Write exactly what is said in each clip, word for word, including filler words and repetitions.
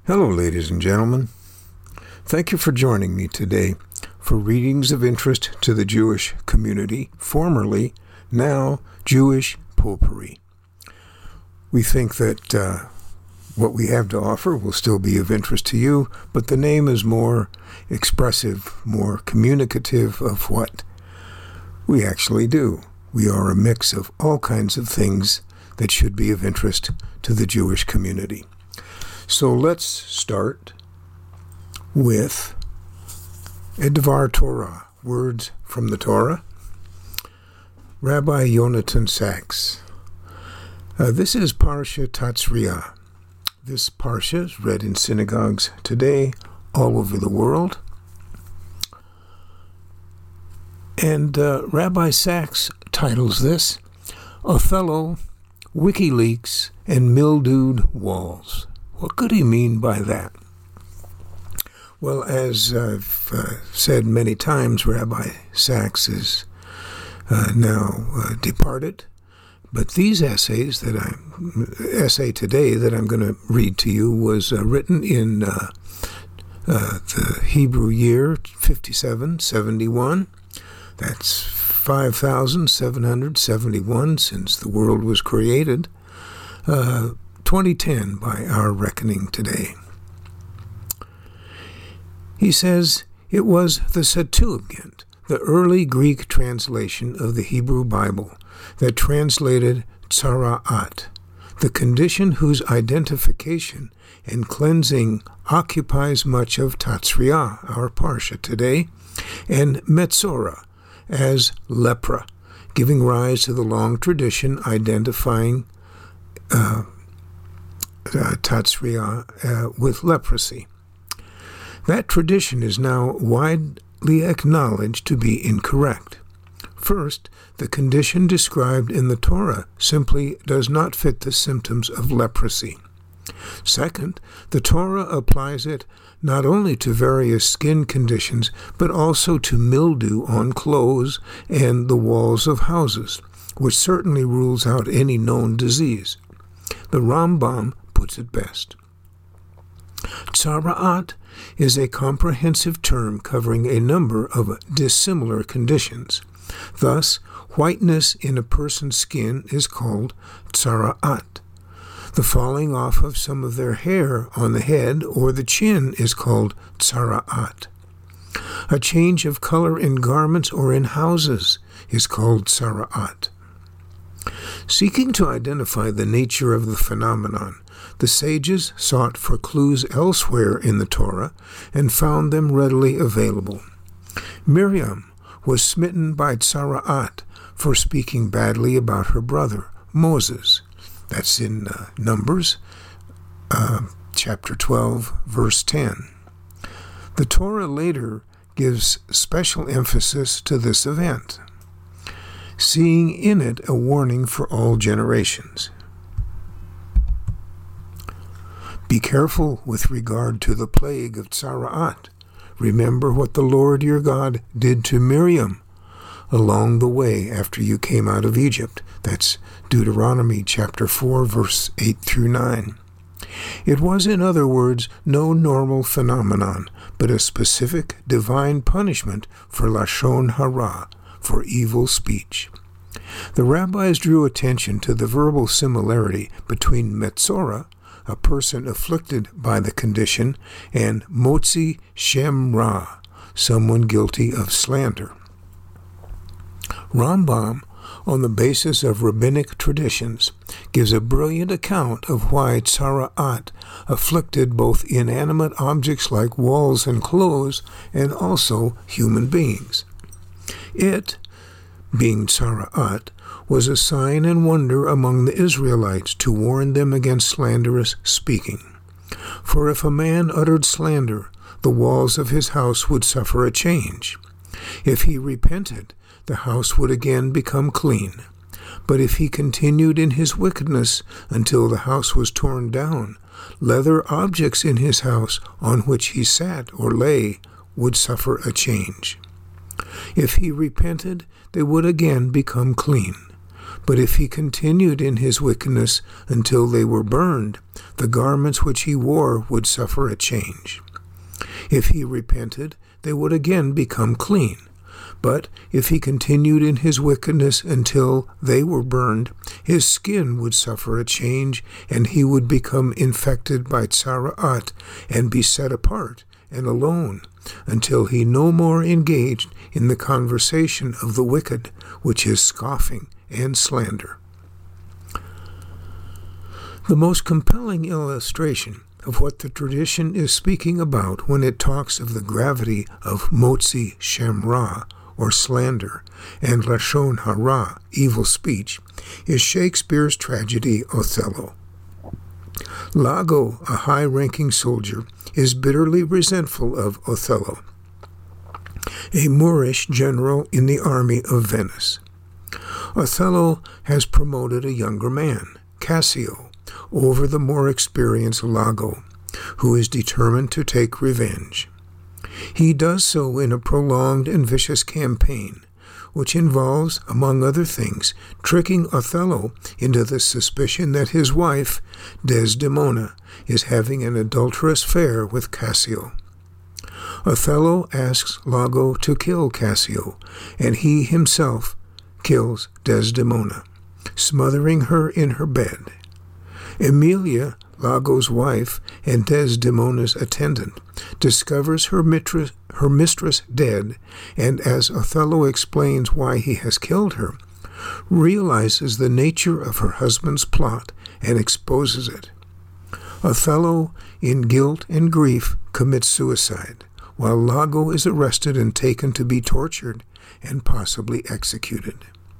Hello, ladies and gentlemen. Thank you for joining me today for readings of interest to the Jewish community, formerly, now, Jewish Potpourri. We think that uh, what we have to offer will still be of interest to you, but the name is more expressive, more communicative of what we actually do. We are a mix of all kinds of things that should be of interest to the Jewish community. So let's start with a Dvar Torah, words from the Torah. Rabbi Yonatan Sachs. Uh, this is Parsha Tatzriah. This Parsha is read in synagogues today all over the world. And uh, Rabbi Sachs titles this, Othello, WikiLeaks, and Mildewed Walls. What could he mean by that? Well, as I've uh, said many times, Rabbi Sachs is uh, now uh, departed. But these essays that I essay today that I'm going to read to you was uh, written in uh, uh, the Hebrew year fifty-seven seventy-one. That's five thousand seven hundred seventy-one since the world was created. Uh, twenty ten by our reckoning today. He says, it was the Septuagint, the early Greek translation of the Hebrew Bible, that translated tzara'at, the condition whose identification and cleansing occupies much of Tatzriah, our Parsha today, and metzora, as lepra, giving rise to the long tradition identifying uh, uh, Tatzriah uh, with leprosy. That tradition is now widely acknowledged to be incorrect. First, the condition described in the Torah simply does not fit the symptoms of leprosy. Second, the Torah applies it not only to various skin conditions, but also to mildew on clothes and the walls of houses, which certainly rules out any known disease. The Rambam puts it best. Tzara'at is a comprehensive term covering a number of dissimilar conditions. Thus, whiteness in a person's skin is called tzara'at. The falling off of some of their hair on the head or the chin is called tzara'at. A change of color in garments or in houses is called tzara'at. Seeking to identify the nature of the phenomenon, the sages sought for clues elsewhere in the Torah and found them readily available. Miriam was smitten by tzara'at for speaking badly about her brother, Moses. That's in uh, Numbers, uh, chapter twelve, verse ten. The Torah later gives special emphasis to this event, seeing in it a warning for all generations. Be careful with regard to the plague of tzara'at. Remember what the Lord your God did to Miriam along the way after you came out of Egypt. That's Deuteronomy chapter four, verse eight through nine. It was, in other words, no normal phenomenon, but a specific divine punishment for lashon hara, for evil speech. The rabbis drew attention to the verbal similarity between metzora, a person afflicted by the condition, and motzi shem ra, someone guilty of slander. Rambam, on the basis of rabbinic traditions, gives a brilliant account of why tzara'at afflicted both inanimate objects like walls and clothes and also human beings. It, being tzara'at, was a sign and wonder among the Israelites to warn them against slanderous speaking. For if a man uttered slander, the walls of his house would suffer a change. If he repented, the house would again become clean. But if he continued in his wickedness until the house was torn down, leather objects in his house on which he sat or lay would suffer a change. If he repented, they would again become clean. But if he continued in his wickedness until they were burned, the garments which he wore would suffer a change. If he repented, they would again become clean. But if he continued in his wickedness until they were burned, his skin would suffer a change, and he would become infected by tzara'at and be set apart and alone, until he no more engaged in the conversation of the wicked, which is scoffing and slander. The most compelling illustration of what the tradition is speaking about when it talks of the gravity of motzi shem ra, or slander, and lashon hara, evil speech, is Shakespeare's tragedy Othello. Iago, a high-ranking soldier, is bitterly resentful of Othello, a Moorish general in the army of Venice. Othello has promoted a younger man, Cassio, over the more experienced Iago, who is determined to take revenge. He does so in a prolonged and vicious campaign, which involves, among other things, tricking Othello into the suspicion that his wife, Desdemona, is having an adulterous affair with Cassio. Othello asks Iago to kill Cassio, and he himself kills Desdemona, smothering her in her bed. Emilia, Iago's wife and Desdemona's attendant, discovers her mistress, her mistress dead, and as Othello explains why he has killed her, realizes the nature of her husband's plot and exposes it. Othello, in guilt and grief, commits suicide, while Iago is arrested and taken to be tortured and possibly executed.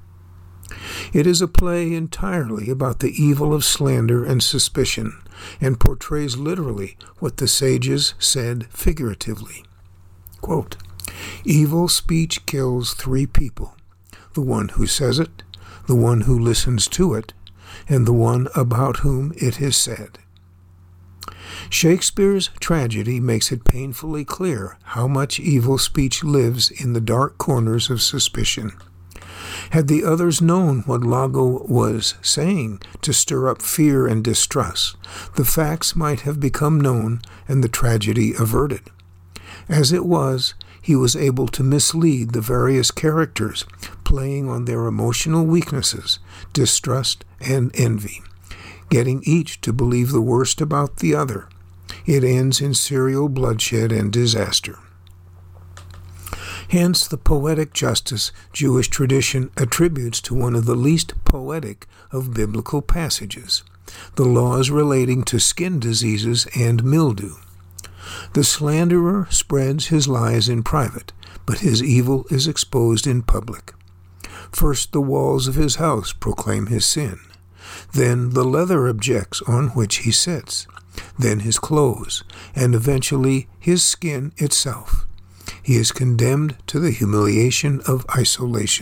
It is a play entirely about the evil of slander and suspicion, and portrays literally what the sages said figuratively. Quote, "Evil speech kills three people, the one who says it, the one who listens to it, and the one about whom it is said." Shakespeare's tragedy makes it painfully clear how much evil speech lives in the dark corners of suspicion. Had the others known what Iago was saying to stir up fear and distrust, the facts might have become known and the tragedy averted. As it was, he was able to mislead the various characters, playing on their emotional weaknesses, distrust, and envy, getting each to believe the worst about the other. It ends in serial bloodshed and disaster. Hence, the poetic justice Jewish tradition attributes to one of the least poetic of biblical passages, the laws relating to skin diseases and mildew. The slanderer spreads his lies in private, but his evil is exposed in public. First, the walls of his house proclaim his sin. Then the leather objects on which he sits. Then his clothes, and eventually his skin itself. He is condemned to the humiliation of isolation.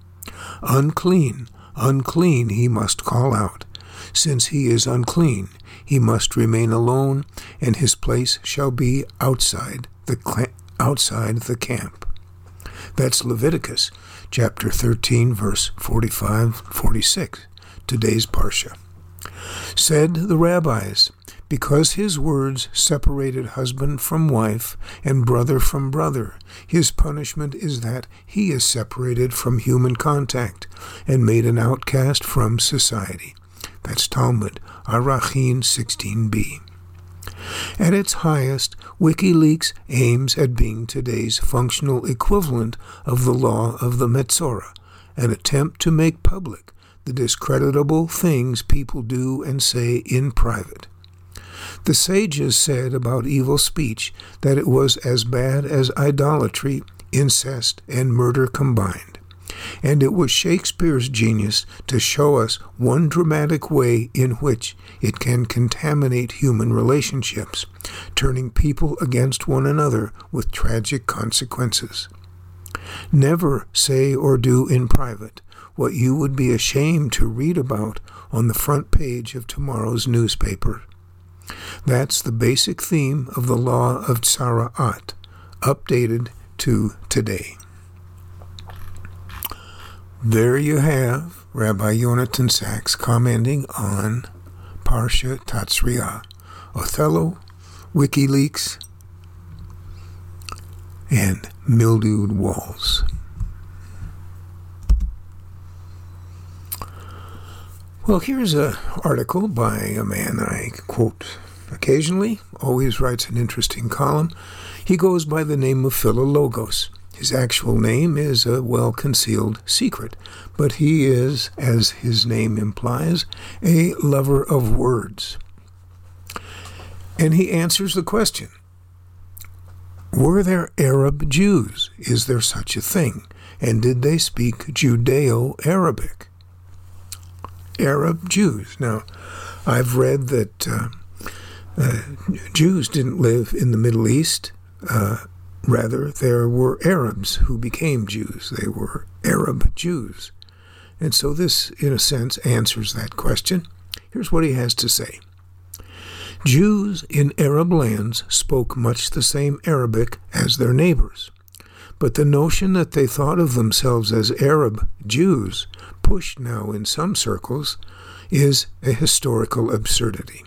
Unclean, unclean, he must call out. Since he is unclean, he must remain alone, and his place shall be outside the cl- outside the camp. That's Leviticus chapter thirteen, verse forty-five forty-six, today's Parsha. Said the rabbis, because his words separated husband from wife and brother from brother, his punishment is that he is separated from human contact and made an outcast from society. That's Talmud, Arachin sixteen b. At its highest, WikiLeaks aims at being today's functional equivalent of the law of the Metzora, an attempt to make public the discreditable things people do and say in private. The sages said about evil speech that it was as bad as idolatry, incest, and murder combined. And it was Shakespeare's genius to show us one dramatic way in which it can contaminate human relationships, turning people against one another with tragic consequences. Never say or do in private what you would be ashamed to read about on the front page of tomorrow's newspaper. That's the basic theme of the law of Tzara'at, updated to today. There you have Rabbi Yonatan Sachs, commenting on Parsha Tatzriah, Othello, WikiLeaks, and mildewed walls. Well, here's an article by a man I quote occasionally, always writes an interesting column. He goes by the name of Philologos. His actual name is a well-concealed secret, but he is, as his name implies, a lover of words. And he answers the question, were there Arab Jews? Is there such a thing? And did they speak Judeo-Arabic? Arab Jews. Now, I've read that uh, uh, Jews didn't live in the Middle East. Uh, rather, there were Arabs who became Jews. They were Arab Jews. And so this, in a sense, answers that question. Here's what he has to say. Jews in Arab lands spoke much the same Arabic as their neighbors. But the notion that they thought of themselves as Arab Jews, pushed now in some circles, is a historical absurdity.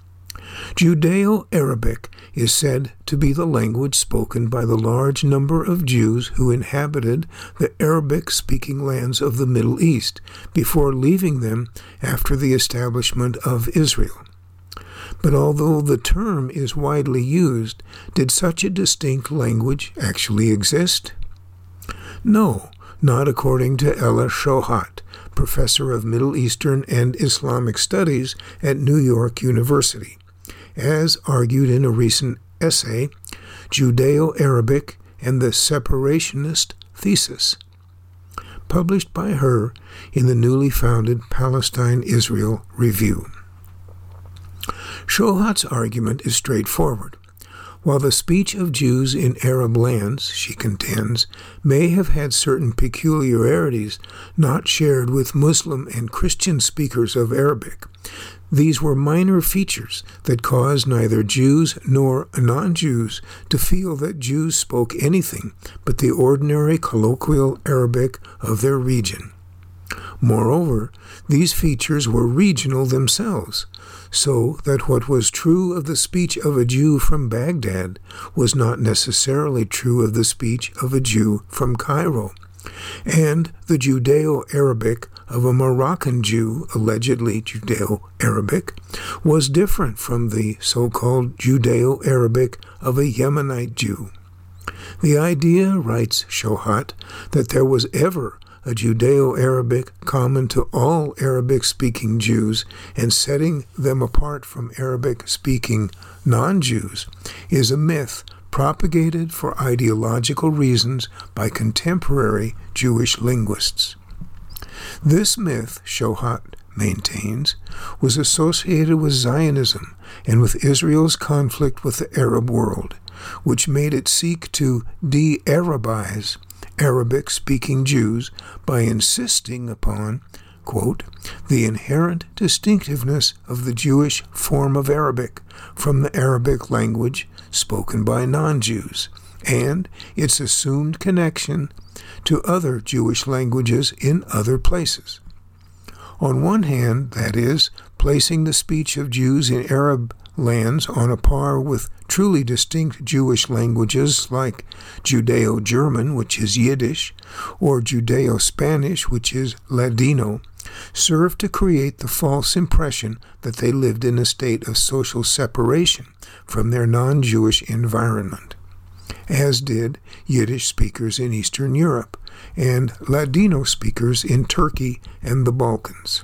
Judeo-Arabic is said to be the language spoken by the large number of Jews who inhabited the Arabic-speaking lands of the Middle East before leaving them after the establishment of Israel. But although the term is widely used, did such a distinct language actually exist? No, not according to Ella Shohat, professor of Middle Eastern and Islamic Studies at New York University, as argued in a recent essay, Judeo-Arabic and the Separationist Thesis, published by her in the newly founded Palestine-Israel Review. Shohat's argument is straightforward. While the speech of Jews in Arab lands, she contends, may have had certain peculiarities not shared with Muslim and Christian speakers of Arabic, these were minor features that caused neither Jews nor non-Jews to feel that Jews spoke anything but the ordinary colloquial Arabic of their region. Moreover, these features were regional themselves, so that what was true of the speech of a Jew from Baghdad was not necessarily true of the speech of a Jew from Cairo, and the Judeo-Arabic of a Moroccan Jew, allegedly Judeo-Arabic, was different from the so-called Judeo-Arabic of a Yemenite Jew. The idea, writes Shohat, that there was ever a Judeo-Arabic common to all Arabic-speaking Jews and setting them apart from Arabic-speaking non-Jews is a myth propagated for ideological reasons by contemporary Jewish linguists. This myth, Shohat maintains, was associated with Zionism and with Israel's conflict with the Arab world, which made it seek to de-Arabize Arabic-speaking Jews by insisting upon, quote, the inherent distinctiveness of the Jewish form of Arabic from the Arabic language spoken by non-Jews, and its assumed connection to other Jewish languages in other places. On one hand, that is, placing the speech of Jews in Arab lands on a par with truly distinct Jewish languages like Judeo-German, which is Yiddish, or Judeo-Spanish, which is Ladino, served to create the false impression that they lived in a state of social separation from their non-Jewish environment, as did Yiddish speakers in Eastern Europe and Ladino speakers in Turkey and the Balkans.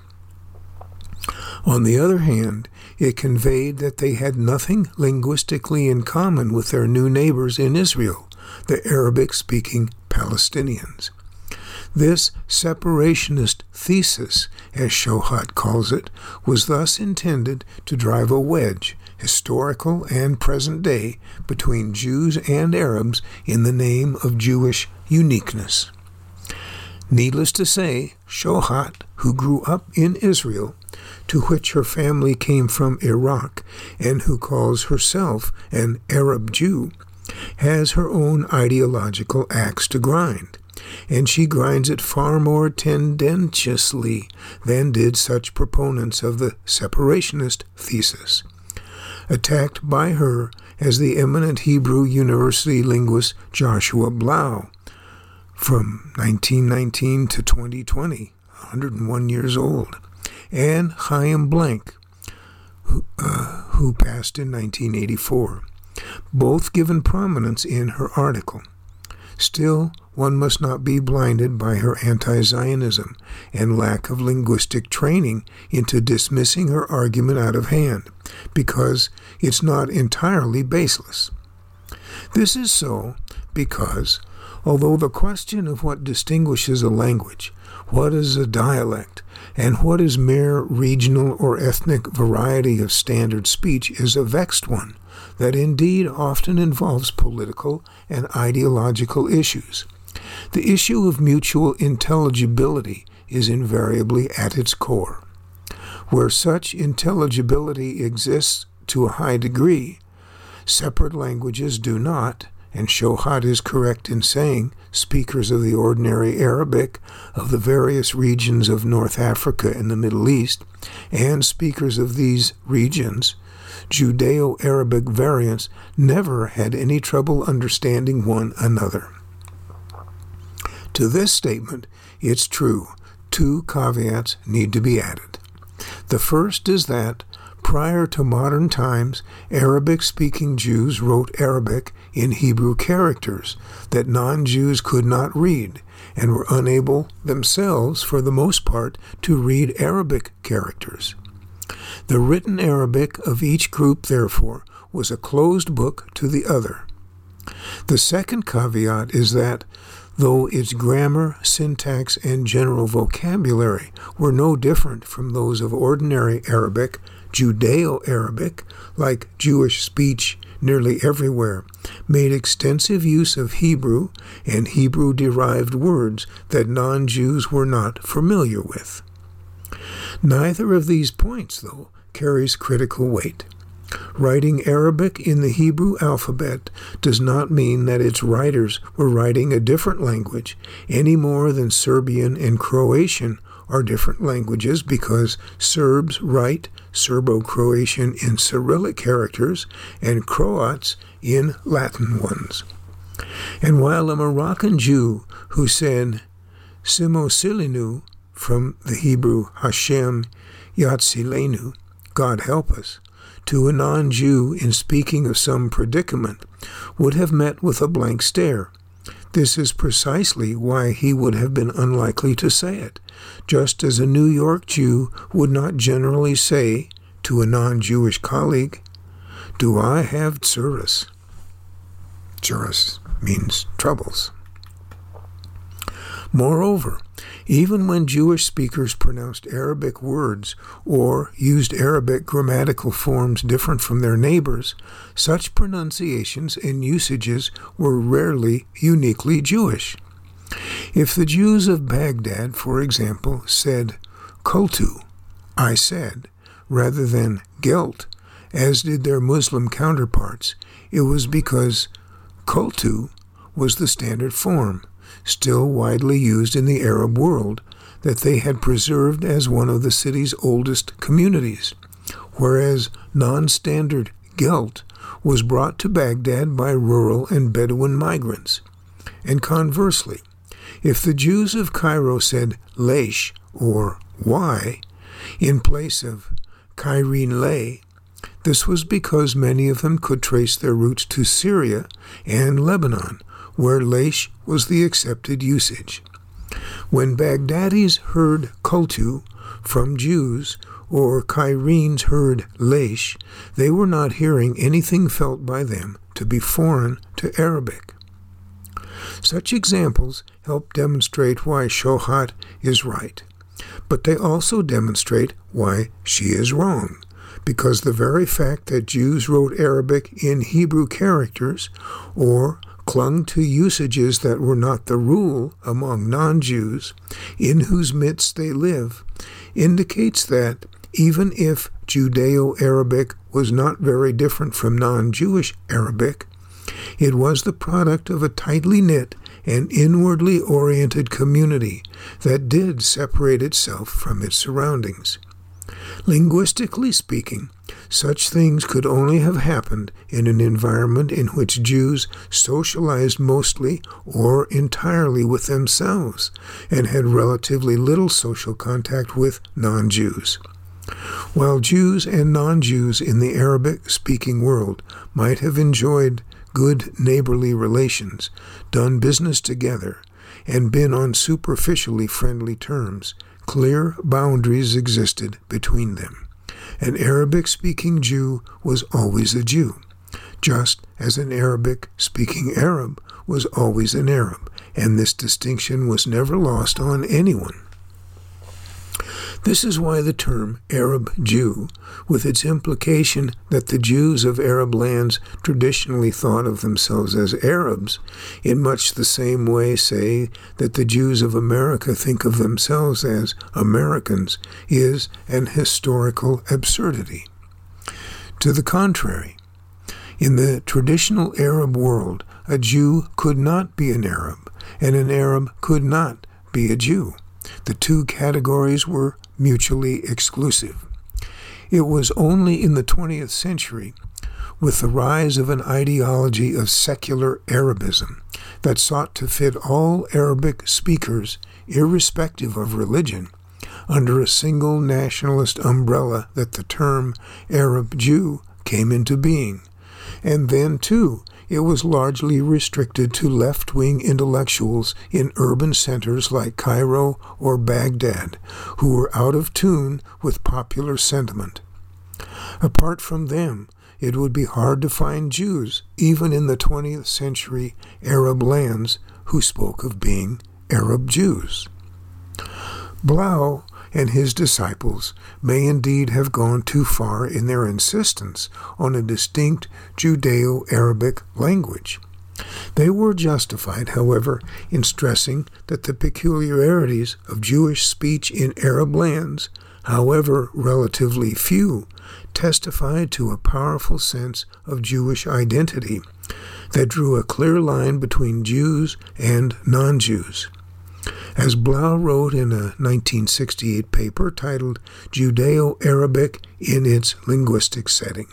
On the other hand, it conveyed that they had nothing linguistically in common with their new neighbors in Israel, the Arabic-speaking Palestinians. This separationist thesis, as Shohat calls it, was thus intended to drive a wedge, historical and present day, between Jews and Arabs in the name of Jewish uniqueness. Needless to say, Shohat, who grew up in Israel, to which her family came from Iraq, and who calls herself an Arab Jew, has her own ideological axe to grind, and she grinds it far more tendentiously than did such proponents of the separationist thesis. Attacked by her as the eminent Hebrew University linguist Joshua Blau from nineteen nineteen to twenty twenty, one hundred one years old, and Chaim Blank, who, uh, who passed in nineteen eighty-four, both given prominence in her article. Still, one must not be blinded by her anti-Zionism and lack of linguistic training into dismissing her argument out of hand, because it's not entirely baseless. This is so because, although the question of what distinguishes a language, what is a dialect, and what is mere regional or ethnic variety of standard speech is a vexed one that indeed often involves political and ideological issues, the issue of mutual intelligibility is invariably at its core. Where such intelligibility exists to a high degree, separate languages do not, and Shohat is correct in saying speakers of the ordinary Arabic of the various regions of North Africa and the Middle East, and speakers of these regions, Judeo-Arabic variants, never had any trouble understanding one another. To this statement, it's true, two caveats need to be added. The first is that, prior to modern times, Arabic-speaking Jews wrote Arabic in Hebrew characters that non-Jews could not read, and were unable themselves, for the most part, to read Arabic characters. The written Arabic of each group, therefore, was a closed book to the other. The second caveat is that, though its grammar, syntax, and general vocabulary were no different from those of ordinary Arabic, Judeo-Arabic, like Jewish speech nearly everywhere, made extensive use of Hebrew and Hebrew-derived words that non-Jews were not familiar with. Neither of these points, though, carries critical weight. Writing Arabic in the Hebrew alphabet does not mean that its writers were writing a different language any more than Serbian and Croatian are different languages, because Serbs write Serbo-Croatian in Cyrillic characters and Croats in Latin ones. And while a Moroccan Jew who said Simosilinu from the Hebrew Hashem Yatzilenu, God help us, to a non-Jew in speaking of some predicament, would have met with a blank stare. This is precisely why he would have been unlikely to say it, just as a New York Jew would not generally say to a non-Jewish colleague, "Do I have tsuris?" Tsuris means troubles. Moreover, even when Jewish speakers pronounced Arabic words or used Arabic grammatical forms different from their neighbors, such pronunciations and usages were rarely uniquely Jewish. If the Jews of Baghdad, for example, said kultu, I said, rather than gelt, as did their Muslim counterparts, it was because kultu was the standard form, still widely used in the Arab world, that they had preserved as one of the city's oldest communities, whereas non-standard gelt was brought to Baghdad by rural and Bedouin migrants. And conversely, if the Jews of Cairo said leish, or why, in place of Cairene lay, this was because many of them could trace their roots to Syria and Lebanon, where leish was the accepted usage. When Baghdadis heard kultu from Jews, or Cairenes heard leish, they were not hearing anything felt by them to be foreign to Arabic. Such examples help demonstrate why Shohat is right, but they also demonstrate why she is wrong, because the very fact that Jews wrote Arabic in Hebrew characters, or clung to usages that were not the rule among non-Jews, in whose midst they live, indicates that, even if Judeo-Arabic was not very different from non-Jewish Arabic, It was the product of a tightly knit and inwardly oriented community that did separate itself from its surroundings. Linguistically speaking, such things could only have happened in an environment in which Jews socialized mostly or entirely with themselves and had relatively little social contact with non-Jews. While Jews and non-Jews in the Arabic-speaking world might have enjoyed good neighborly relations, done business together, and been on superficially friendly terms, clear boundaries existed between them. An Arabic-speaking Jew was always a Jew, just as an Arabic-speaking Arab was always an Arab, and this distinction was never lost on anyone. This is why the term Arab Jew, with its implication that the Jews of Arab lands traditionally thought of themselves as Arabs, in much the same way, say, that the Jews of America think of themselves as Americans, is an historical absurdity. To the contrary, in the traditional Arab world, a Jew could not be an Arab, and an Arab could not be a Jew. The two categories were mutually exclusive. It was only in the twentieth century, with the rise of an ideology of secular Arabism that sought to fit all Arabic speakers, irrespective of religion, under a single nationalist umbrella, that the term Arab Jew came into being. And then, too, it was largely restricted to left-wing intellectuals in urban centers like Cairo or Baghdad, who were out of tune with popular sentiment. Apart from them, it would be hard to find Jews, even in the twentieth century Arab lands, who spoke of being Arab Jews. Blau and his disciples may indeed have gone too far in their insistence on a distinct Judeo-Arabic language. They were justified, however, in stressing that the peculiarities of Jewish speech in Arab lands, however relatively few, testified to a powerful sense of Jewish identity that drew a clear line between Jews and non-Jews. As Blau wrote in a nineteen sixty-eight paper titled Judeo-Arabic in its Linguistic Setting.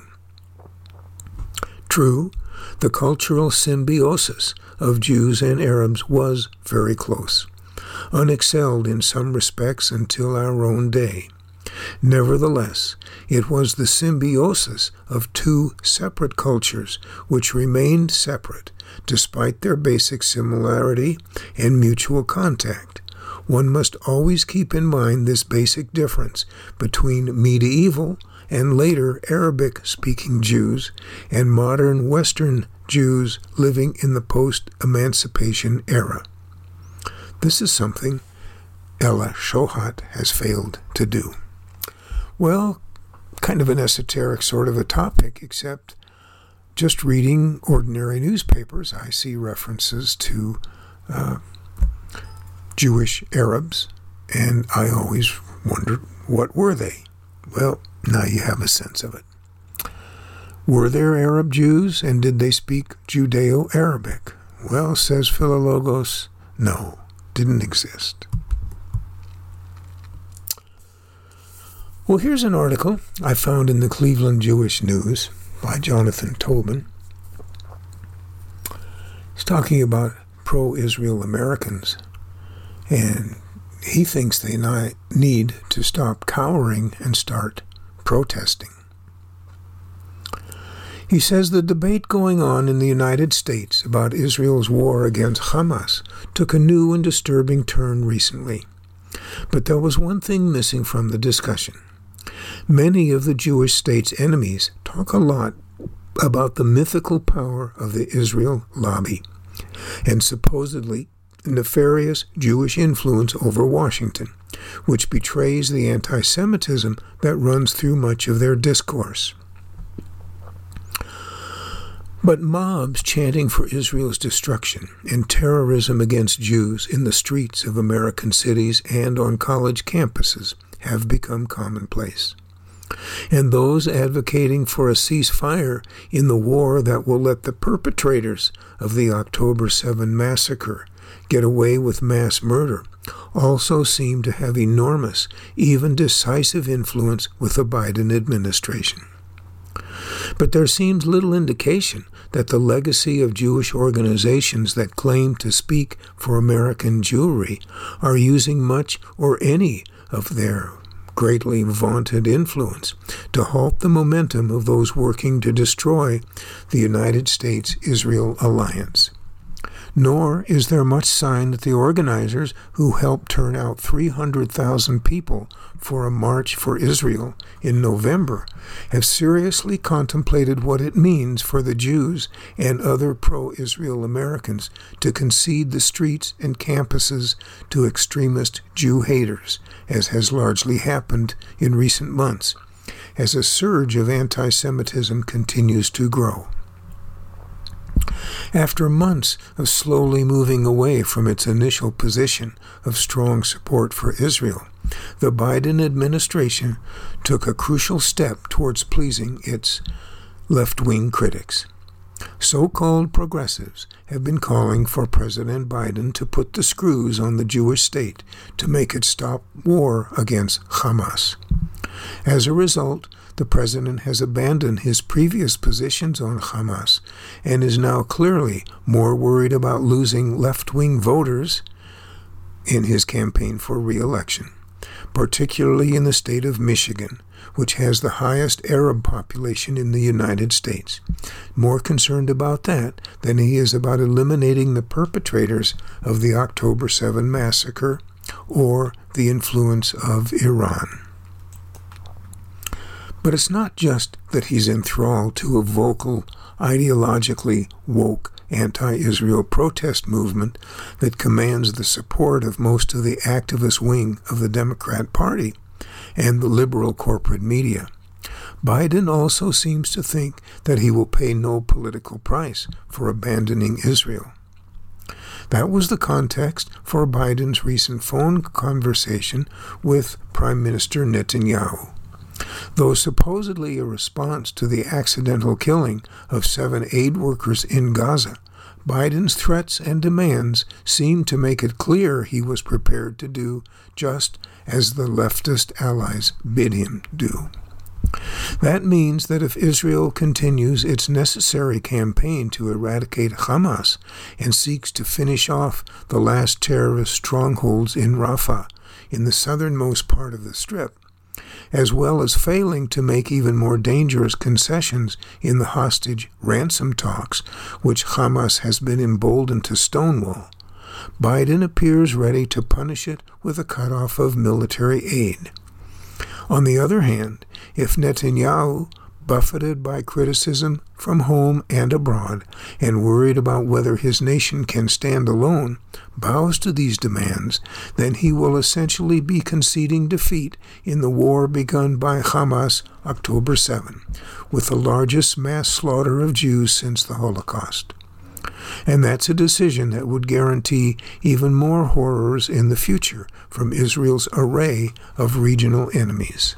True, the cultural symbiosis of Jews and Arabs was very close, unexcelled in some respects until our own day. Nevertheless, it was the symbiosis of two separate cultures which remained separate despite their basic similarity and mutual contact. One must always keep in mind this basic difference between medieval and later Arabic-speaking Jews and modern Western Jews living in the post-emancipation era. This is something Ella Shohat has failed to do. Well, kind of an esoteric sort of a topic, except just reading ordinary newspapers, I see references to uh, Jewish Arabs, and I always wondered, what were they? Well, now you have a sense of it. Were there Arab Jews, and did they speak Judeo-Arabic? Well, says Philologos, no, didn't exist. Well, here's an article I found in the Cleveland Jewish News by Jonathan Tobin. He's talking about pro-Israel Americans, and he thinks they need to stop cowering and start protesting. He says the debate going on in the United States about Israel's war against Hamas took a new and disturbing turn recently. But there was one thing missing from the discussion. Many of the Jewish state's enemies talk a lot about the mythical power of the Israel lobby and supposedly nefarious Jewish influence over Washington, which betrays the anti-Semitism that runs through much of their discourse. But mobs chanting for Israel's destruction and terrorism against Jews in the streets of American cities and on college campuses have become commonplace. and those advocating for a ceasefire in the war that will let the perpetrators of the October seventh massacre get away with mass murder also seem to have enormous, even decisive influence with the Biden administration. But there seems little indication that the legacy of Jewish organizations that claim to speak for American Jewry are using much or any of their greatly vaunted influence to halt the momentum of those working to destroy the United States-Israel alliance. Nor is there much sign that the organizers who helped turn out three hundred thousand people for a March for Israel in November have seriously contemplated what it means for the Jews and other pro-Israel Americans to concede the streets and campuses to extremist Jew haters, as has largely happened in recent months, as a surge of anti-Semitism continues to grow. After months of slowly moving away from its initial position of strong support for Israel, the Biden administration took a crucial step towards pleasing its left-wing critics. So-called progressives have been calling for President Biden to put the screws on the Jewish state to make it stop war against Hamas. As a result, the president has abandoned his previous positions on Hamas and is now clearly more worried about losing left-wing voters in his campaign for re-election, particularly in the state of Michigan, which has the highest Arab population in the United States. More concerned about that than he is about eliminating the perpetrators of the October seventh massacre or the influence of Iran. But it's not just that he's enthralled to a vocal, ideologically woke anti-Israel protest movement that commands the support of most of the activist wing of the Democrat Party and the liberal corporate media. Biden also seems to think that he will pay no political price for abandoning Israel. That was the context for Biden's recent phone conversation with Prime Minister Netanyahu. Though supposedly a response to the accidental killing of seven aid workers in Gaza, Biden's threats and demands seemed to make it clear he was prepared to do just as the leftist allies bid him do. That means that if Israel continues its necessary campaign to eradicate Hamas and seeks to finish off the last terrorist strongholds in Rafah, in the southernmost part of the Strip, as well as failing to make even more dangerous concessions in the hostage ransom talks, which Hamas has been emboldened to stonewall, Biden appears ready to punish it with a cutoff of military aid. On the other hand, if Netanyahu, buffeted by criticism from home and abroad, and worried about whether his nation can stand alone, bows to these demands, then he will essentially be conceding defeat in the war begun by Hamas October seventh, with the largest mass slaughter of Jews since the Holocaust. And that's a decision that would guarantee even more horrors in the future from Israel's array of regional enemies.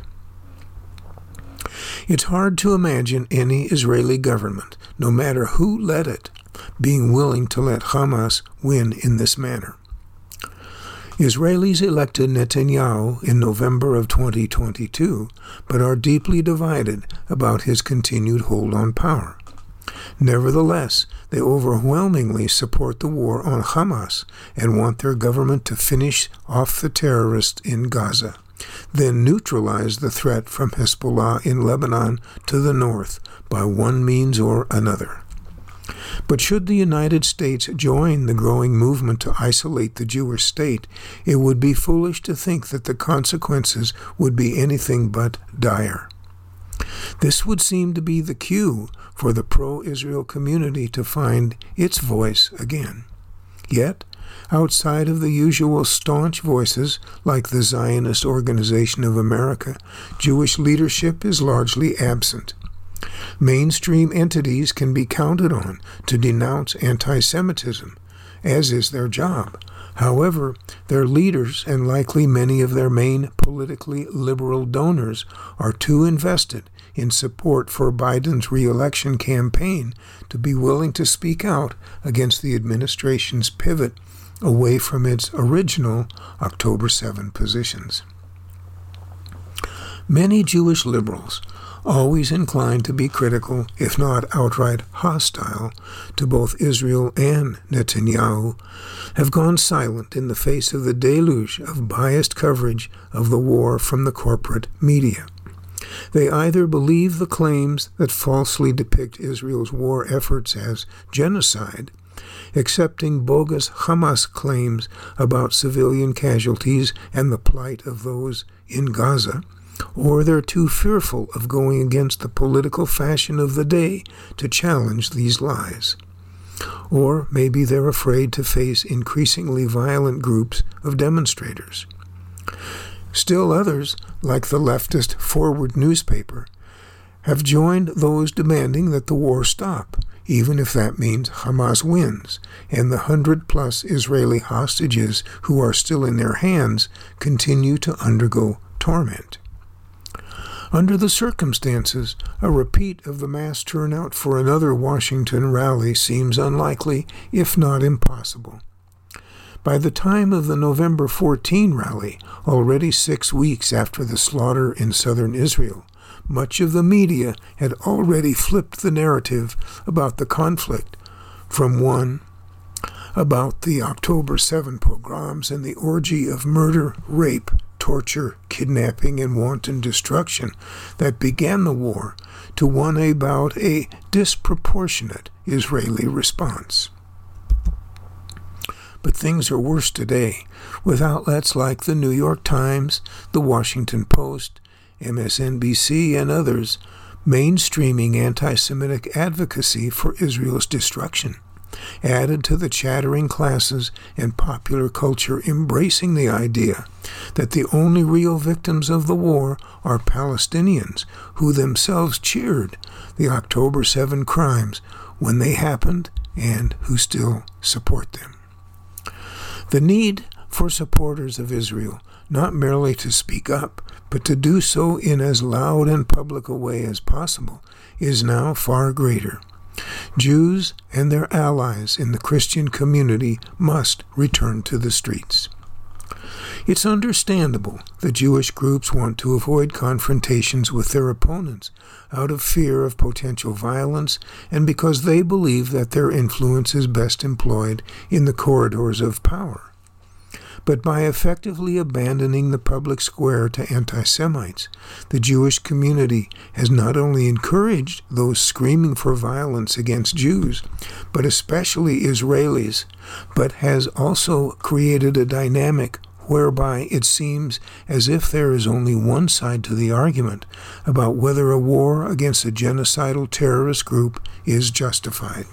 It's hard to imagine any Israeli government, no matter who led it, being willing to let Hamas win in this manner. Israelis elected Netanyahu in November of twenty twenty-two, but are deeply divided about his continued hold on power. Nevertheless, they overwhelmingly support the war on Hamas and want their government to finish off the terrorists in Gaza, then neutralize the threat from Hezbollah in Lebanon to the north by one means or another. But should the United States join the growing movement to isolate the Jewish state, it would be foolish to think that the consequences would be anything but dire. This would seem to be the cue for the pro-Israel community to find its voice again. Yet, outside of the usual staunch voices like the Zionist Organization of America, Jewish leadership is largely absent. Mainstream entities can be counted on to denounce anti-Semitism, as is their job, However, their leaders and likely many of their main politically liberal donors are too invested in support for Biden's re-election campaign to be willing to speak out against the administration's pivot away from its original October seventh positions. Many Jewish liberals, always inclined to be critical, if not outright hostile, to both Israel and Netanyahu, have gone silent in the face of the deluge of biased coverage of the war from the corporate media. They either believe the claims that falsely depict Israel's war efforts as genocide, accepting bogus Hamas claims about civilian casualties and the plight of those in Gaza, or they're too fearful of going against the political fashion of the day to challenge these lies. Or maybe they're afraid to face increasingly violent groups of demonstrators. Still others, like the leftist Forward newspaper, have joined those demanding that the war stop, even if that means Hamas wins, and the hundred-plus Israeli hostages who are still in their hands continue to undergo torment. Under the circumstances, a repeat of the mass turnout for another Washington rally seems unlikely, if not impossible. By the time of the November fourteenth rally, already six weeks after the slaughter in southern Israel, much of the media had already flipped the narrative about the conflict from one about the October seventh pogroms and the orgy of murder, rape, torture, kidnapping, and wanton destruction that began the war to one about a disproportionate Israeli response. But things are worse today, with outlets like the New York Times, the Washington Post, M S N B C, and others mainstreaming anti-Semitic advocacy for Israel's destruction, added to the chattering classes and popular culture embracing the idea that the only real victims of the war are Palestinians who themselves cheered the October seventh crimes when they happened and who still support them. The need for supporters of Israel not merely to speak up, but to do so in as loud and public a way as possible, is now far greater. Jews and their allies in the Christian community must return to the streets. It's understandable that Jewish groups want to avoid confrontations with their opponents out of fear of potential violence and because they believe that their influence is best employed in the corridors of power. But by effectively abandoning the public square to anti-Semites, the Jewish community has not only encouraged those screaming for violence against Jews, but especially Israelis, but has also created a dynamic whereby it seems as if there is only one side to the argument about whether a war against a genocidal terrorist group is justified.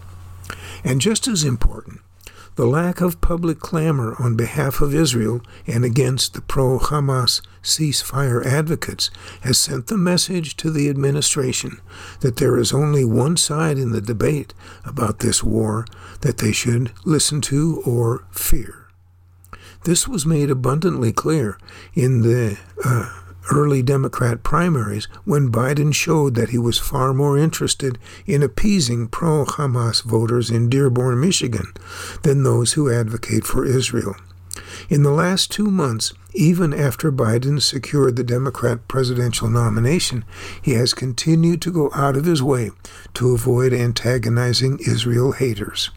And just as important, the lack of public clamor on behalf of Israel and against the pro-Hamas ceasefire advocates has sent the message to the administration that there is only one side in the debate about this war that they should listen to or fear. This was made abundantly clear in the uh, early Democrat primaries when Biden showed that he was far more interested in appeasing pro-Hamas voters in Dearborn, Michigan, than those who advocate for Israel. In the last two months, even after Biden secured the Democrat presidential nomination, he has continued to go out of his way to avoid antagonizing Israel haters.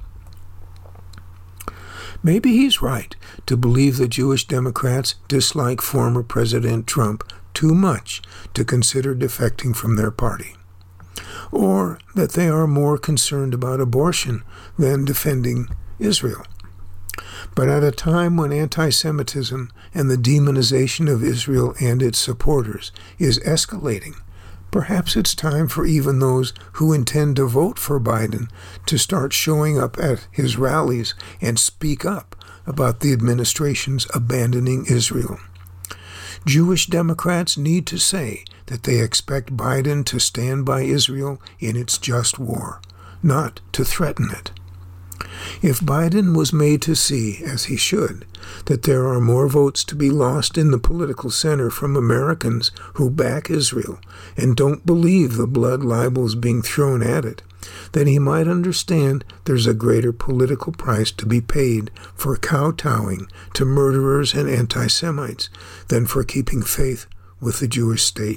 Maybe he's right to believe that Jewish Democrats dislike former President Trump too much to consider defecting from their party, or that they are more concerned about abortion than defending Israel. But at a time when anti-Semitism and the demonization of Israel and its supporters is escalating, perhaps it's time for even those who intend to vote for Biden to start showing up at his rallies and speak up about the administration's abandoning Israel. Jewish Democrats need to say that they expect Biden to stand by Israel in its just war, not to threaten it. If Biden was made to see, as he should, that there are more votes to be lost in the political center from Americans who back Israel and don't believe the blood libels being thrown at it, then he might understand there's a greater political price to be paid for kowtowing to murderers and anti-Semites than for keeping faith with the Jewish state.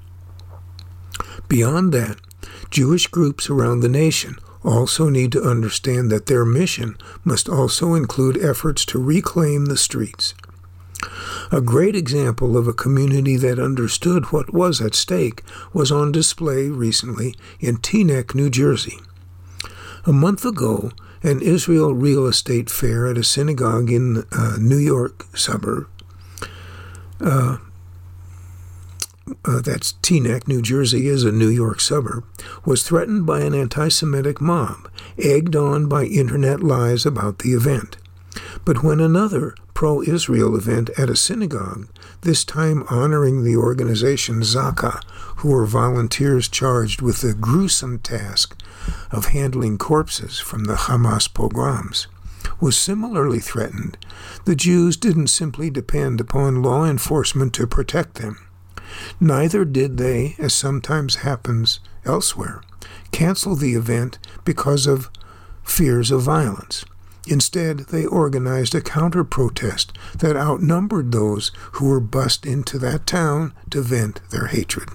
Beyond that, Jewish groups around the nation also need to understand that their mission must also include efforts to reclaim the streets. A great example of a community that understood what was at stake was on display recently in Teaneck, New Jersey. A month ago, an Israel real estate fair at a synagogue in a New York suburb, uh, Uh, that's Teaneck, New Jersey is a New York suburb, was threatened by an anti-Semitic mob, egged on by internet lies about the event. But when another pro-Israel event at a synagogue, this time honoring the organization Zaka, who were volunteers charged with the gruesome task of handling corpses from the Hamas pogroms, was similarly threatened, the Jews didn't simply depend upon law enforcement to protect them. Neither did they, as sometimes happens elsewhere, cancel the event because of fears of violence. Instead, they organized a counter-protest that outnumbered those who were bussed into that town to vent their hatred.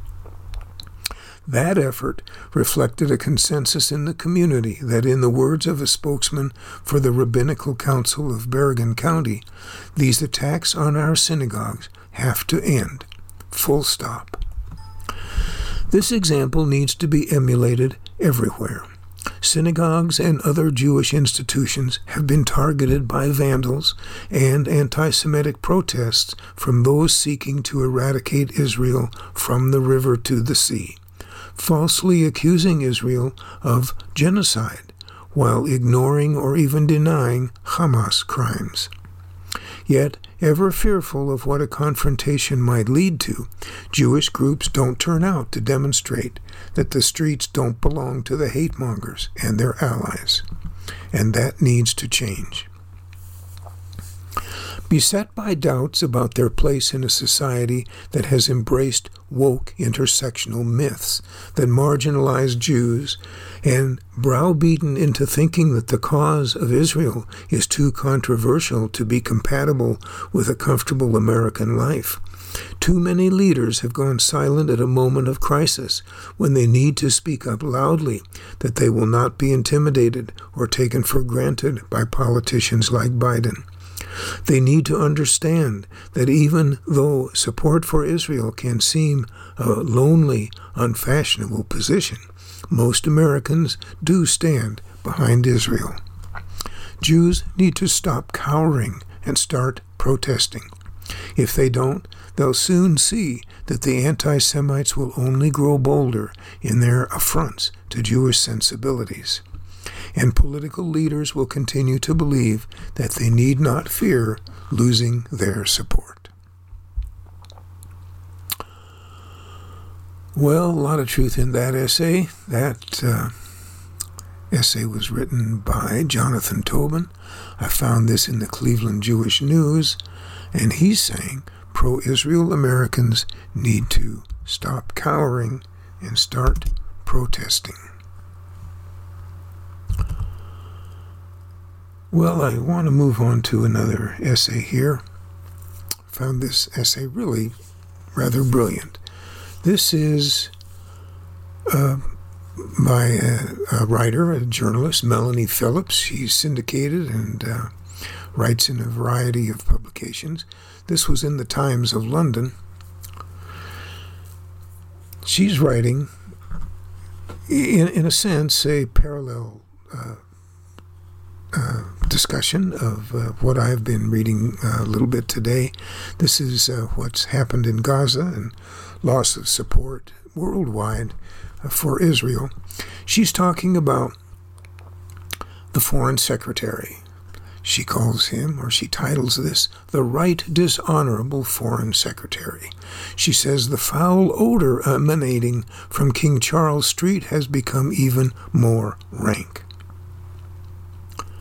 That effort reflected a consensus in the community that, in the words of a spokesman for the Rabbinical Council of Bergen County, these attacks on our synagogues have to end. Full stop. This example needs to be emulated everywhere. Synagogues and other Jewish institutions have been targeted by vandals and anti-Semitic protests from those seeking to eradicate Israel from the river to the sea, falsely accusing Israel of genocide while ignoring or even denying Hamas crimes. Yet, ever fearful of what a confrontation might lead to, Jewish groups don't turn out to demonstrate that the streets don't belong to the hate-mongers and their allies, and that needs to change. Beset by doubts about their place in a society that has embraced woke intersectional myths that marginalize Jews and browbeaten into thinking that the cause of Israel is too controversial to be compatible with a comfortable American life, too many leaders have gone silent at a moment of crisis when they need to speak up loudly that they will not be intimidated or taken for granted by politicians like Biden. They need to understand that even though support for Israel can seem a lonely, unfashionable position, most Americans do stand behind Israel. Jews need to stop cowering and start protesting. If they don't, they'll soon see that the anti-Semites will only grow bolder in their affronts to Jewish sensibilities. And political leaders will continue to believe that they need not fear losing their support. Well, a lot of truth in that essay. That uh, essay was written by Jonathan Tobin. I found this in the Cleveland Jewish News, and he's saying pro-Israel Americans need to stop cowering and start protesting. Well, I want to move on to another essay here. Found this essay really rather brilliant. This is uh, by a, a writer, a journalist, Melanie Phillips. She's syndicated and uh, writes in a variety of publications. This was in the Times of London. She's writing, in, in a sense, a parallel uh, uh, discussion of uh, what I've been reading uh, a little bit today. This is uh, what's happened in Gaza and loss of support worldwide uh, for Israel. She's talking about the Foreign Secretary. She calls him, or she titles this, the Right Dishonorable Foreign Secretary. She says the foul odor emanating from King Charles Street has become even more rank.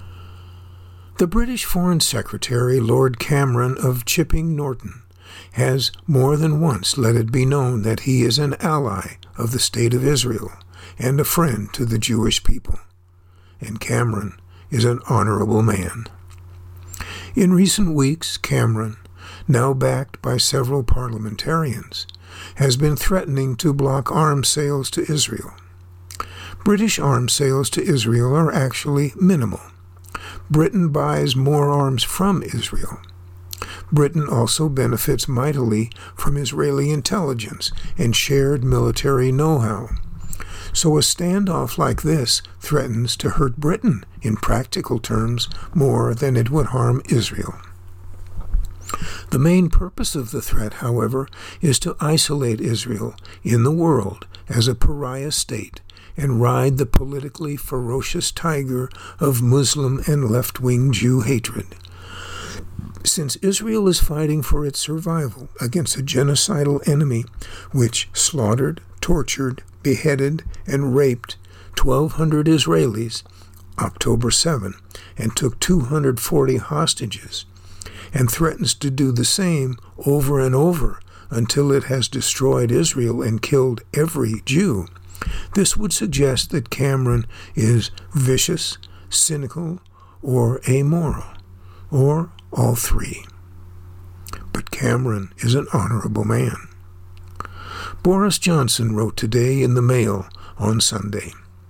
The British Foreign Secretary, Lord Cameron of Chipping Norton, has more than once let it be known that he is an ally of the State of Israel and a friend to the Jewish people. And Cameron is an honorable man. In recent weeks, Cameron, now backed by several parliamentarians, has been threatening to block arms sales to Israel. British arms sales to Israel are actually minimal. Britain buys more arms from Israel. Britain also benefits mightily from Israeli intelligence and shared military know-how. So a standoff like this threatens to hurt Britain in practical terms more than it would harm Israel. The main purpose of the threat, however, is to isolate Israel in the world as a pariah state and ride the politically ferocious tiger of Muslim and left-wing Jew hatred. Since Israel is fighting for its survival against a genocidal enemy which slaughtered, tortured, beheaded, and raped twelve hundred Israelis October seventh and took two hundred forty hostages, and threatens to do the same over and over until it has destroyed Israel and killed every Jew, this would suggest that Cameron is vicious, cynical, or amoral, or all three. But Cameron is an honorable man. Boris Johnson wrote today in the Mail on Sunday,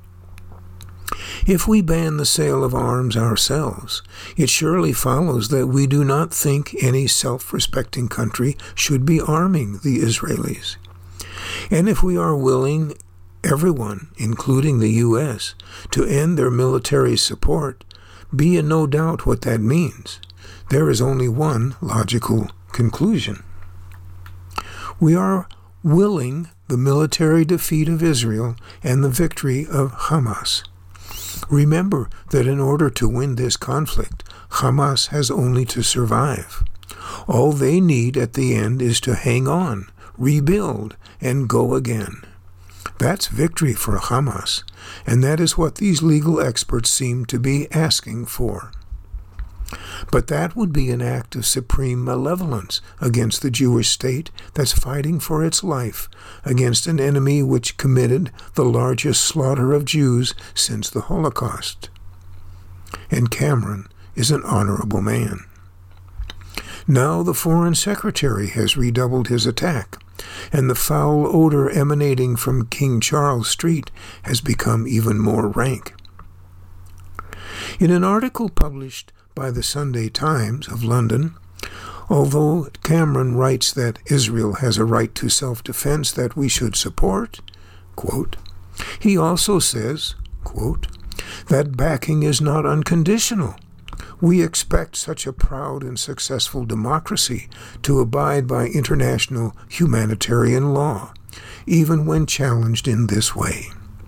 "If we ban the sale of arms ourselves, it surely follows that we do not think any self-respecting country should be arming the Israelis. And if we are willing, everyone, including the U S, to end their military support, be in no doubt what that means. There is only one logical conclusion. We are willing the military defeat of Israel and the victory of Hamas. Remember that in order to win this conflict, Hamas has only to survive. All they need at the end is to hang on, rebuild, and go again. That's victory for Hamas, and that is what these legal experts seem to be asking for. But that would be an act of supreme malevolence against the Jewish state that's fighting for its life against an enemy which committed the largest slaughter of Jews since the Holocaust. And Cameron is an honorable man. Now the Foreign Secretary has redoubled his attack, and the foul odor emanating from King Charles Street has become even more rank. In an article published by the Sunday Times of London, although Cameron writes that Israel has a right to self-defense that we should support, quote, he also says, quote, that backing is not unconditional. We expect such a proud and successful democracy to abide by international humanitarian law, even when challenged in this way.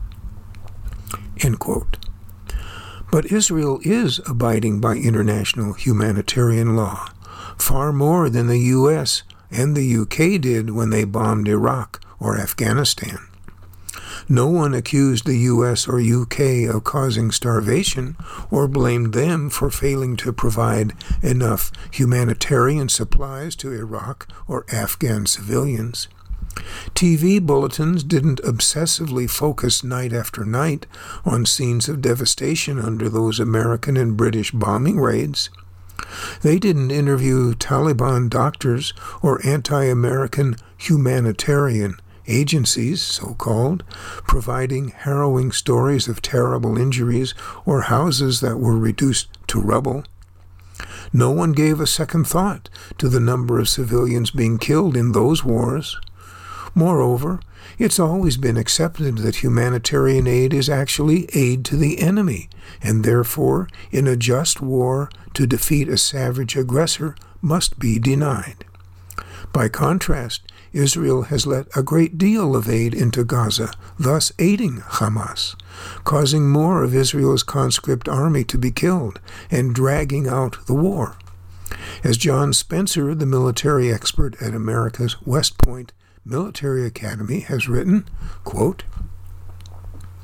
End quote. But Israel is abiding by international humanitarian law, far more than the U S and the U K did when they bombed Iraq or Afghanistan. No one accused the U S or U K of causing starvation or blamed them for failing to provide enough humanitarian supplies to Iraq or Afghan civilians. T V bulletins didn't obsessively focus night after night on scenes of devastation under those American and British bombing raids. They didn't interview Taliban doctors or anti-American humanitarian agencies, so-called, providing harrowing stories of terrible injuries or houses that were reduced to rubble. No one gave a second thought to the number of civilians being killed in those wars. Moreover, it's always been accepted that humanitarian aid is actually aid to the enemy, and therefore, in a just war, to defeat a savage aggressor must be denied. By contrast, Israel has let a great deal of aid into Gaza, thus aiding Hamas, causing more of Israel's conscript army to be killed and dragging out the war. As John Spencer, the military expert at America's West Point Military Academy, has written, quote,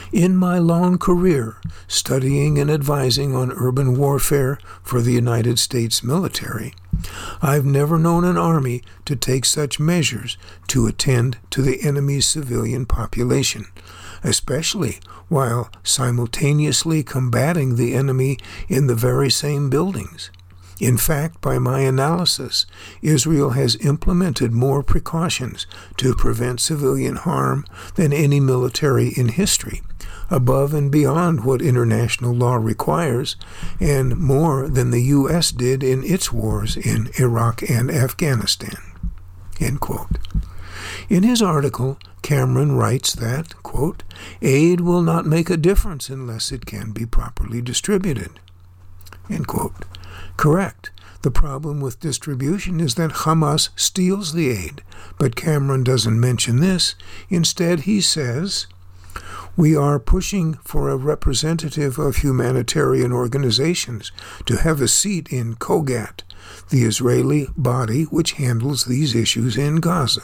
In my long career studying and advising on urban warfare for the United States military, I've never known an army to take such measures to attend to the enemy's civilian population, especially while simultaneously combating the enemy in the very same buildings. In fact, by my analysis, Israel has implemented more precautions to prevent civilian harm than any military in history, above and beyond what international law requires, and more than the U S did in its wars in Iraq and Afghanistan." End quote. In his article, Cameron writes that, quote, "aid will not make a difference unless it can be properly distributed." End quote. Correct. The problem with distribution is that Hamas steals the aid, but Cameron doesn't mention this. Instead, he says, "We are pushing for a representative of humanitarian organizations to have a seat in COGAT, the Israeli body which handles these issues in Gaza."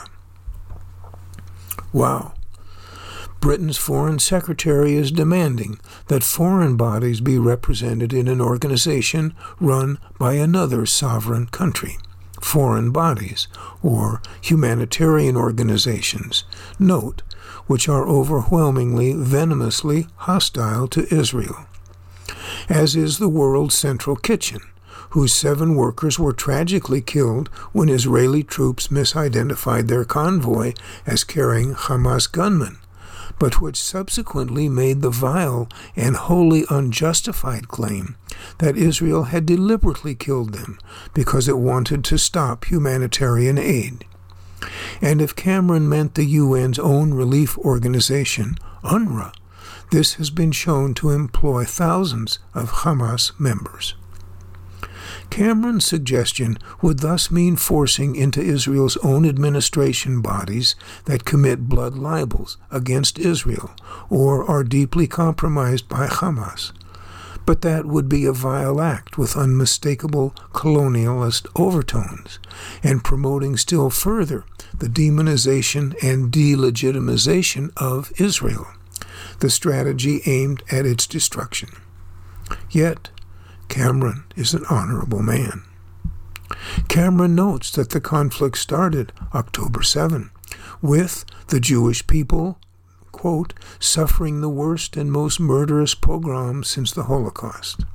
Wow. Britain's foreign secretary is demanding that foreign bodies be represented in an organization run by another sovereign country. Foreign bodies, or humanitarian organizations, note, which are overwhelmingly venomously hostile to Israel, as is the World Central Kitchen, whose seven workers were tragically killed when Israeli troops misidentified their convoy as carrying Hamas gunmen, but which subsequently made the vile and wholly unjustified claim that Israel had deliberately killed them because it wanted to stop humanitarian aid. And if Cameron meant the U N's own relief organization, UNRWA, this has been shown to employ thousands of Hamas members. Cameron's suggestion would thus mean forcing into Israel's own administration bodies that commit blood libels against Israel or are deeply compromised by Hamas. But that would be a vile act with unmistakable colonialist overtones and promoting still further the demonization and delegitimization of Israel, the strategy aimed at its destruction. Yet, Cameron is an honorable man. Cameron notes that the conflict started October seventh, with the Jewish people, quote, "suffering the worst and most murderous pogrom since the Holocaust."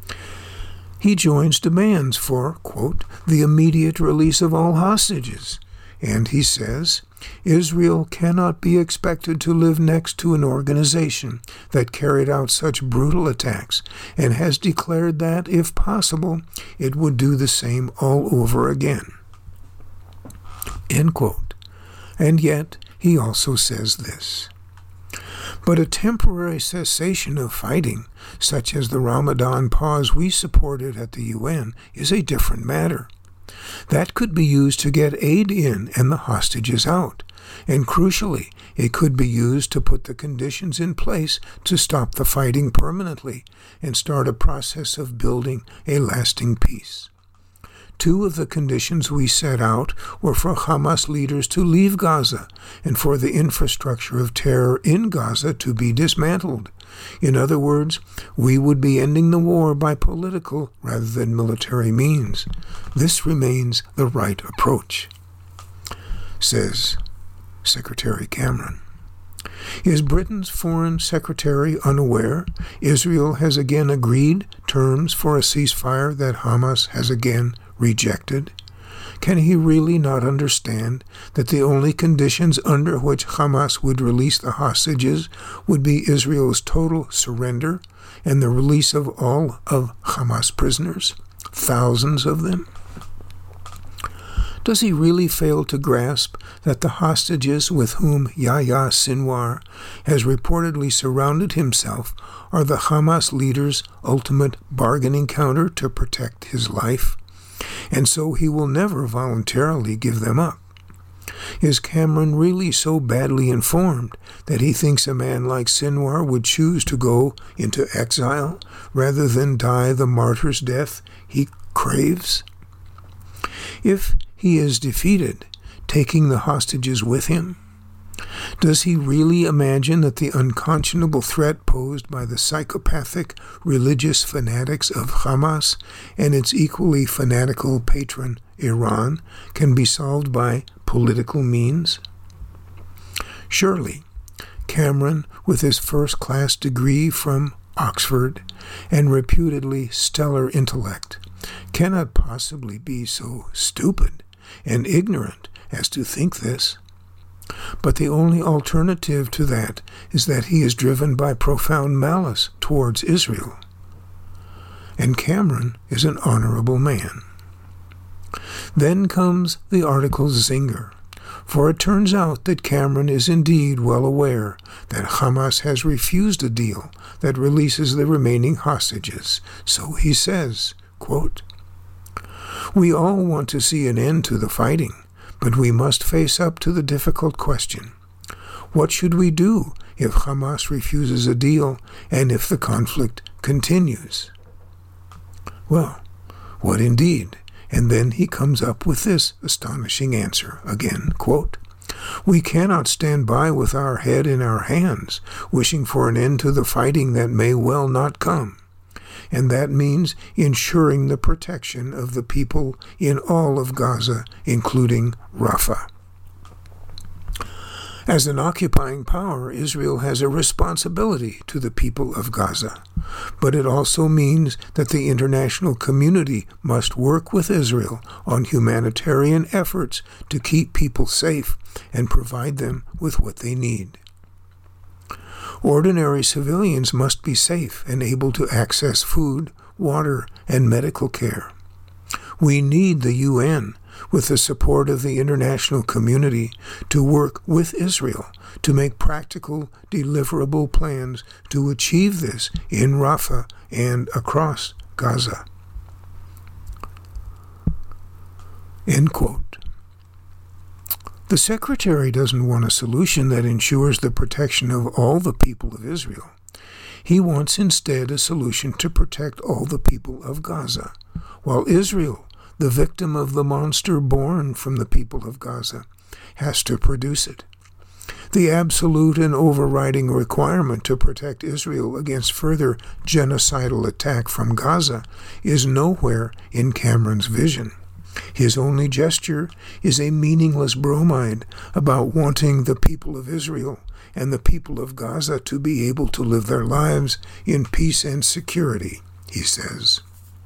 He joins demands for, quote, "the immediate release of all hostages," and he says, "Israel cannot be expected to live next to an organization that carried out such brutal attacks and has declared that, if possible, it would do the same all over again." End quote. And yet, he also says this, "But a temporary cessation of fighting, such as the Ramadan pause we supported at the U N, is a different matter. That could be used to get aid in and the hostages out, and crucially, it could be used to put the conditions in place to stop the fighting permanently and start a process of building a lasting peace. Two of the conditions we set out were for Hamas leaders to leave Gaza and for the infrastructure of terror in Gaza to be dismantled. In other words, we would be ending the war by political rather than military means. This remains the right approach," says Secretary Cameron. Is Britain's Foreign Secretary unaware Israel has again agreed terms for a ceasefire that Hamas has again rejected? Can he really not understand that the only conditions under which Hamas would release the hostages would be Israel's total surrender and the release of all of Hamas prisoners, thousands of them? Does he really fail to grasp that the hostages with whom Yahya Sinwar has reportedly surrounded himself are the Hamas leader's ultimate bargaining counter to protect his life, and so he will never voluntarily give them up? Is Cameron really so badly informed that he thinks a man like Sinwar would choose to go into exile rather than die the martyr's death he craves? If he is defeated, taking the hostages with him, Does he really imagine that the unconscionable threat posed by the psychopathic religious fanatics of Hamas and its equally fanatical patron, Iran, can be solved by political means? Surely, Cameron, with his first-class degree from Oxford and reputedly stellar intellect, cannot possibly be so stupid and ignorant as to think this. But the only alternative to that is that he is driven by profound malice towards Israel. And Cameron is an honorable man. Then comes the article's zinger, for it turns out that Cameron is indeed well aware that Hamas has refused a deal that releases the remaining hostages. So he says, quote, "We all want to see an end to the fighting, but we must face up to the difficult question. What should we do if Hamas refuses a deal and if the conflict continues?" Well, what indeed? And then he comes up with this astonishing answer. Again, quote, "We cannot stand by with our head in our hands, wishing for an end to the fighting that may well not come. And that means ensuring the protection of the people in all of Gaza, including Rafah. As an occupying power, Israel has a responsibility to the people of Gaza, but it also means that the international community must work with Israel on humanitarian efforts to keep people safe and provide them with what they need. Ordinary civilians must be safe and able to access food, water, and medical care. We need the U N, with the support of the international community, to work with Israel to make practical, deliverable plans to achieve this in Rafah and across Gaza." End quote. The Secretary doesn't want a solution that ensures the protection of all the people of Israel. He wants instead a solution to protect all the people of Gaza, while Israel, the victim of the monster born from the people of Gaza, has to produce it. The absolute and overriding requirement to protect Israel against further genocidal attack from Gaza is nowhere in Cameron's vision. His only gesture is a meaningless bromide about wanting the people of Israel and the people of Gaza to be able to live their lives in peace and security, he says.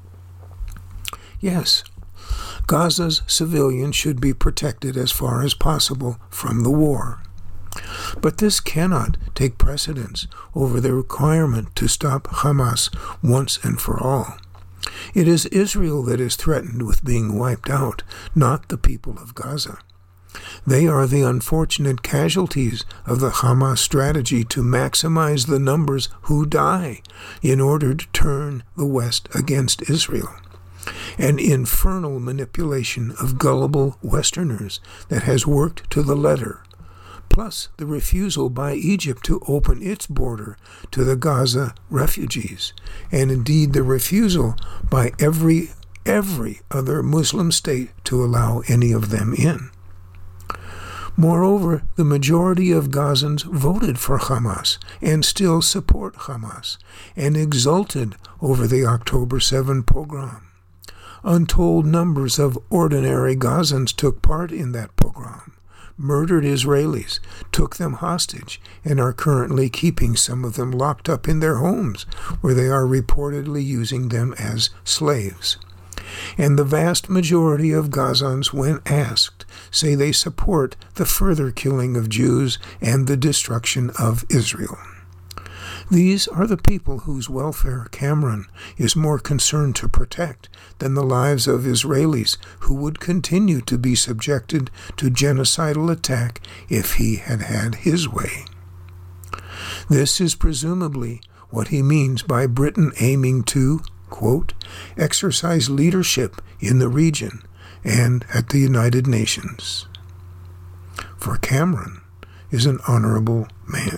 Yes, Gaza's civilians should be protected as far as possible from the war. But this cannot take precedence over the requirement to stop Hamas once and for all. It is Israel that is threatened with being wiped out, not the people of Gaza. They are the unfortunate casualties of the Hamas strategy to maximize the numbers who die in order to turn the West against Israel. An infernal manipulation of gullible Westerners that has worked to the letter, plus the refusal by Egypt to open its border to the Gaza refugees, and indeed the refusal by every every other Muslim state to allow any of them in. Moreover, the majority of Gazans voted for Hamas and still support Hamas and exulted over the October seventh pogrom. Untold numbers of ordinary Gazans took part in that pogrom, murdered Israelis, took them hostage, and are currently keeping some of them locked up in their homes, where they are reportedly using them as slaves. And the vast majority of Gazans, when asked, say they support the further killing of Jews and the destruction of Israel. These are the people whose welfare Cameron is more concerned to protect than the lives of Israelis who would continue to be subjected to genocidal attack if he had had his way. This is presumably what he means by Britain aiming to, quote, exercise leadership in the region and at the United Nations. For Cameron is an honorable man.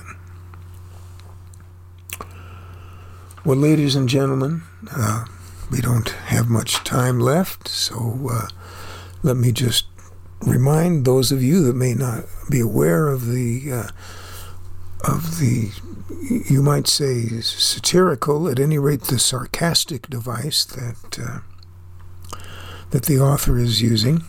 Well, ladies and gentlemen, uh, we don't have much time left, so uh, let me just remind those of you that may not be aware of the uh, of the, you might say, satirical, at any rate the sarcastic device that uh, that the author is using,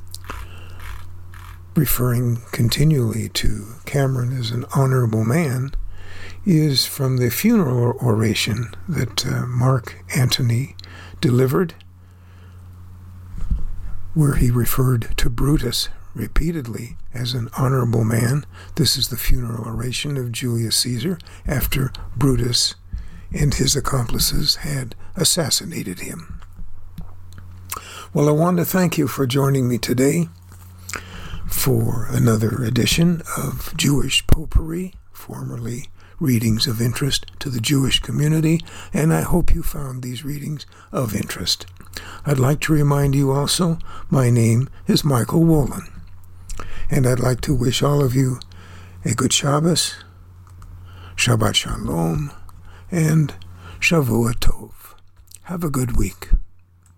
referring continually to Cameron as an honorable man, is from the funeral oration that uh, Mark Antony delivered, where he referred to Brutus repeatedly as an honorable man. This is the funeral oration of Julius Caesar after Brutus and his accomplices had assassinated him. Well, I want to thank you for joining me today for another edition of Jewish Potpourri, formerly Readings of Interest to the Jewish Community, and I hope you found these readings of interest. I'd like to remind you also, my name is Michael Wolin, and I'd like to wish all of you a good Shabbos, Shabbat Shalom, and Shavua Tov. Have a good week.